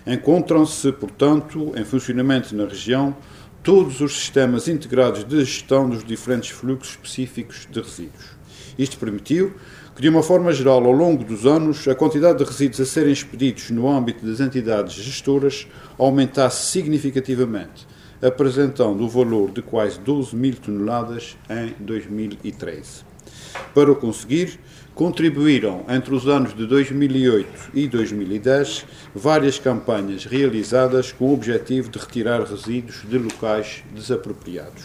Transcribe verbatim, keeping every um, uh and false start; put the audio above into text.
Encontram-se, portanto, em funcionamento na região todos os sistemas integrados de gestão dos diferentes fluxos específicos de resíduos. Isto permitiu que, de uma forma geral, ao longo dos anos, a quantidade de resíduos a serem expedidos no âmbito das entidades gestoras aumentasse significativamente, apresentando o valor de quase doze mil toneladas em dois mil e treze. Para o conseguir, contribuíram, entre os anos de dois mil e oito e dois mil e dez, várias campanhas realizadas com o objetivo de retirar resíduos de locais desapropriados.